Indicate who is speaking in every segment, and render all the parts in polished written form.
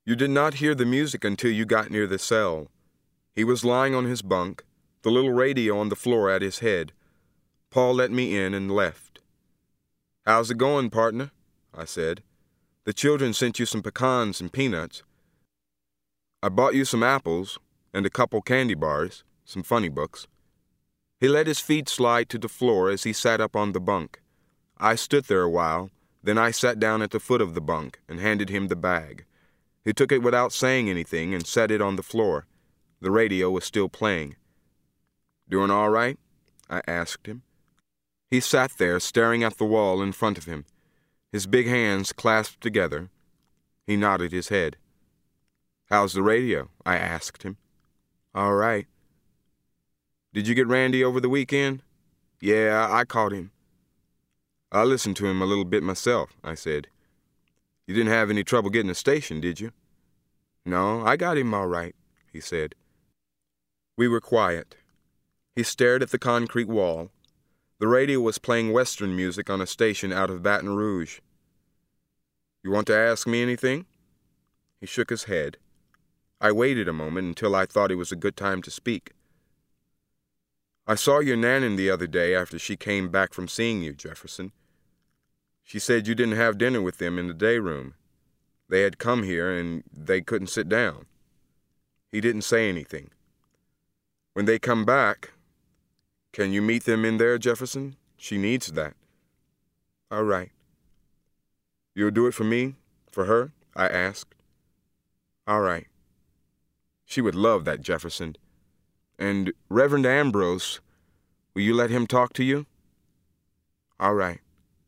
Speaker 1: You did not hear the music until you got near the cell. He was lying on his bunk, the little radio on the floor at his head. Paul let me in and left. "How's it going, partner?" I said. "The children sent you some pecans and peanuts. I bought you some apples and a couple candy bars, some funny books." He let his feet slide to the floor as he sat up on the bunk. I stood there a while, then I sat down at the foot of the bunk and handed him the bag. He took it without saying anything and set it on the floor. The radio was still playing. "Doing all right?" I asked him. He sat there staring at the wall in front of him, his big hands clasped together. He nodded his head. "How's the radio?" I asked him. "All right." "Did you get Randy over the weekend?" "Yeah, I caught him." "I listened to him a little bit myself," I said. "You didn't have any trouble getting a station, did you?" "No, I got him all right," he said. We were quiet. He stared at the concrete wall. The radio was playing Western music on a station out of Baton Rouge. "You want to ask me anything?" He shook his head. I waited a moment until I thought it was a good time to speak. "I saw your Nannin the other day after she came back from seeing you, Jefferson. She said you didn't have dinner with them in the day room. They had come here and they couldn't sit down." He didn't say anything. "When they come back, can you meet them in there, Jefferson? She needs that." "All right." "You'll do it for me? For her?" I asked. "All right." She would love that, Jefferson. "And Reverend Ambrose, will you let him talk to you?" "All right."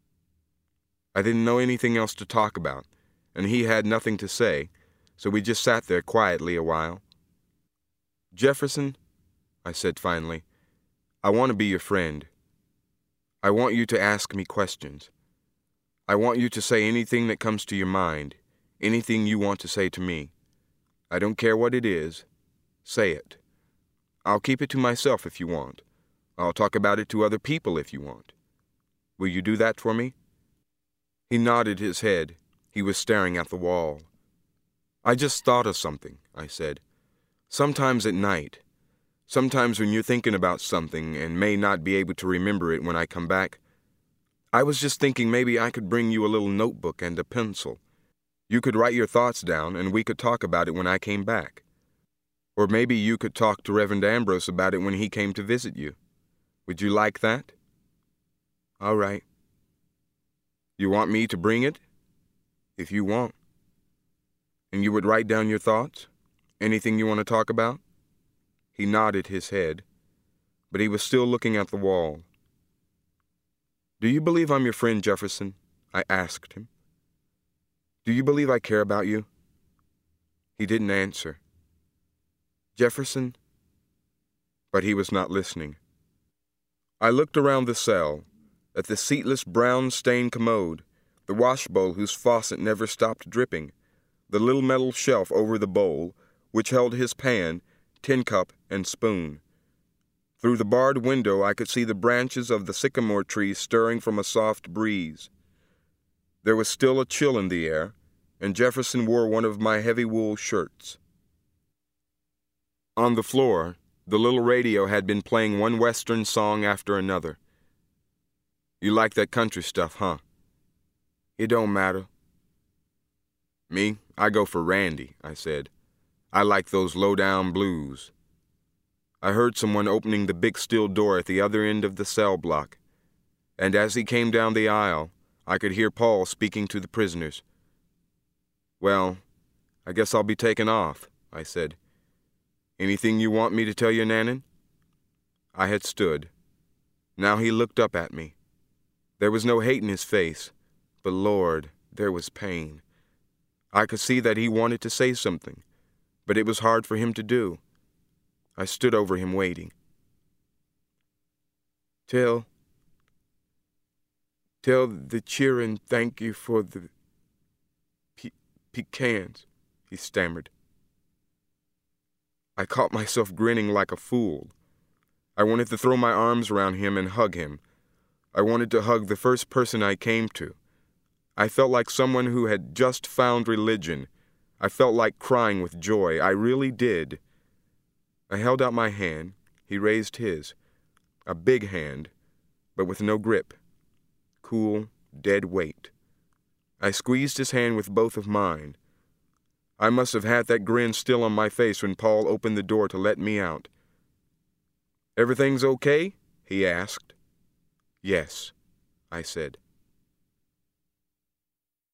Speaker 1: I didn't know anything else to talk about, and he had nothing to say, so we just sat there quietly a while. "Jefferson," I said finally, "I want to be your friend. I want you to ask me questions. I want you to say anything that comes to your mind, anything you want to say to me. I don't care what it is. Say it. I'll keep it to myself if you want. I'll talk about it to other people if you want. Will you do that for me?" He nodded his head. He was staring at the wall. "I just thought of something," I said. "Sometimes at night, sometimes when you're thinking about something and may not be able to remember it when I come back, I was just thinking maybe I could bring you a little notebook and a pencil. You could write your thoughts down and we could talk about it when I came back. Or maybe you could talk to Reverend Ambrose about it when he came to visit you. Would you like that?" "All right." "You want me to bring it?" "If you want." "And you would write down your thoughts? Anything you want to talk about?" He nodded his head, but he was still looking at the wall. "Do you believe I'm your friend, Jefferson?" I asked him. "Do you believe I care about you?" He didn't answer. "Jefferson?" But he was not listening. I looked around the cell, at the seatless brown-stained commode, the washbowl whose faucet never stopped dripping, the little metal shelf over the bowl, which held his pan, tin cup, and spoon. Through the barred window I could see the branches of the sycamore tree stirring from a soft breeze. There was still a chill in the air, and Jefferson wore one of my heavy wool shirts. On the floor, the little radio had been playing one Western song after another. "You like that country stuff, huh?" "It don't matter." "Me, I go for Randy," I said. "I like those low-down blues." I heard someone opening the big steel door at the other end of the cell block, and as he came down the aisle, I could hear Paul speaking to the prisoners. "Well, I guess I'll be taking off," I said. "Anything you want me to tell your Nannin?" I had stood. Now he looked up at me. There was no hate in his face, but Lord, there was pain. I could see that he wanted to say something, but it was hard for him to do. I stood over him waiting. Tell the children thank you for the pecans," he stammered. I caught myself grinning like a fool. I wanted to throw my arms around him and hug him. I wanted to hug the first person I came to. I felt like someone who had just found religion, I felt like crying with joy. I really did. I held out my hand. He raised his. A big hand, but with no grip. Cool, dead weight. I squeezed his hand with both of mine. I must have had that grin still on my face when Paul opened the door to let me out. "Everything's okay?" he asked. "Yes," I said.